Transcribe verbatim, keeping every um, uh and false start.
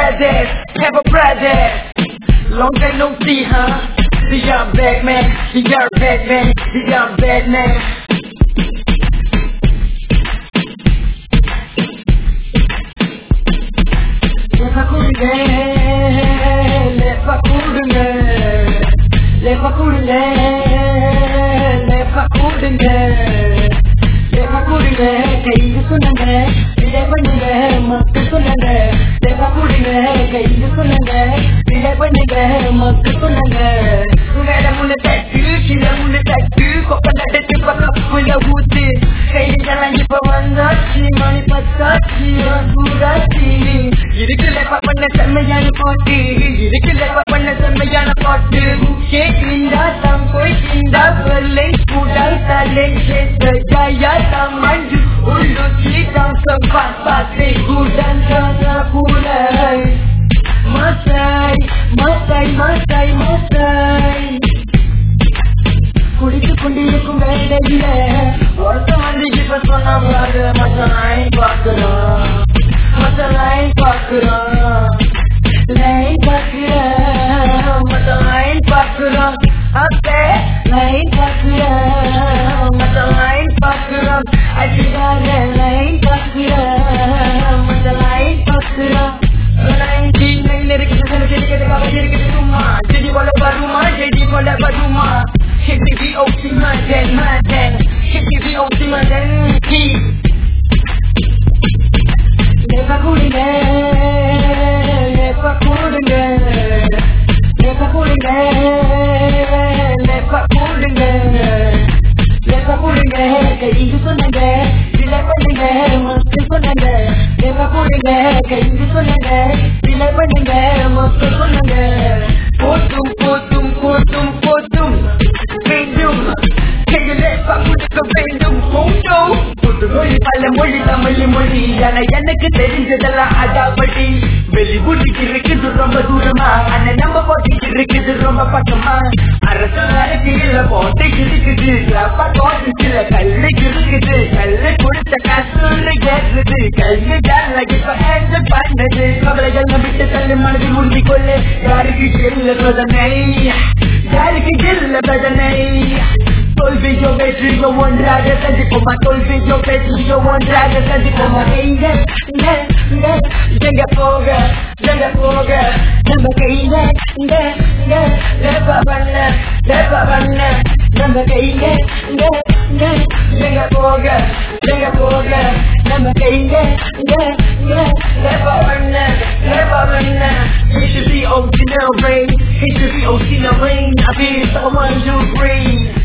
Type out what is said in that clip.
brothers, have a brother. Long time no see, huh? The young bad man, the young bad man, the young bad man. Lepa kudunga, lepa kudunga, lepa kudunga, lepa kudunga, lepa kudunga. கைது சொன்னாங்க, விலை பண்ணுங்க, மக்கள் சொன்னாங்க. lepa kudunga, கைது சொன்னாங்க, விலை பண்ணுங்க, மக்கள் சொன்னாங்க. மேல முன்ன தட்டு, கீழே முன்ன தட்டு, கொப்ப நட்டு பக்கம் முள்ள ஊத்து. கைதிகளாம் இப்ப வந்தாச்சு, மணி பத்தாச்சு, கூடாச்சு. இருக்கு lepa பண்ண செம்மையான பாட்டு, இருக்கு lepa பண்ண செம்மையான பாட்டு. கேட்கின்றா தாம் போய்கின்றா வெள்ளை கூடாய் தலை கேட்ட ஜாயா தாம் மஞ்சு உள்ளு சீதாம் சம்பாத் பாத்தை கூடன் காணா கூடாய். மாசாய் மாசாய் மாசாய் மாசாய் குடித்துக் கொண்டிருக்கும் வேலையில ஒருத்தன் வந்து இப்ப சொன்னா மசாலாய் பாக்குறான், மசாலாய் பாக்குறான், லைன் பாக்குறான், மசாலாய் பாக்குறான். அப்பே லைன் பாக்குறான், மசாலாய் பாக்குறான். அடிவார லைன் பாக்குறான், மசாலாய் பாக்குறான். Jadi bola baruma, jadi bola baruma. Hit the V O C Madan, Madan. Hit the V O C Madan. Lepa kudunga, lepa kudunga, lepa kudunga, lepa kudunga, lepa kudunga. கைது சொன்னாங்க, விலை பண்ணுங்க, மக்கள் சொன்னாங்க. lepa kudunga, கைது சொன்னாங்க, விலை பண்ணுங்க, மக்கள் சொன்னாங்க. போட்டும் போட்டும் போட்டும் போட்டும் வேண்டும், lepa கொடுக்க வேண்டும். போட்டும் புது மொழி பல மொழி தமிழ் மொழி, ஆனா எனக்கு தெரிஞ்சதெல்லாம் அடாபடி. வெளியூட்டுக்கு இருக்குது ரொம்ப தூரமா, ஆனா நம்ம போட்டிக்கு இருக்குது ரொம்ப பக்கமா. அரசு அரசியல போட்டு இருக்குது, தோட்டத்துல கல்லு இருக்குது. கல்லு கொடுத்த காசு கேட்குது, கல்லு ஜாலகி பண்ணது. கவலைகள் விட்டு தள்ளு, மனதில் உறுதி கொள்ளு. யாருக்கு செல்ல பிரதனை, யாருக்கு செல்ல பிரதனை. தோல்வியோ வெற்றியோ ஒன்றாக சந்திப்போமா, தோல்வியோ வெற்றியோ ஒன்றாக சந்திப்போமா. கைங்க எங்க போக எங்க போக நம்ம கைங்க lepa பண்ண lepa பண்ண நம்ம கைங்க எங்க போக எங்க போக நம்ம கைங்க lepa பண்ண lepa பண்ண. It should be O C now rain, it should be O C now rain. I feel someone to bring.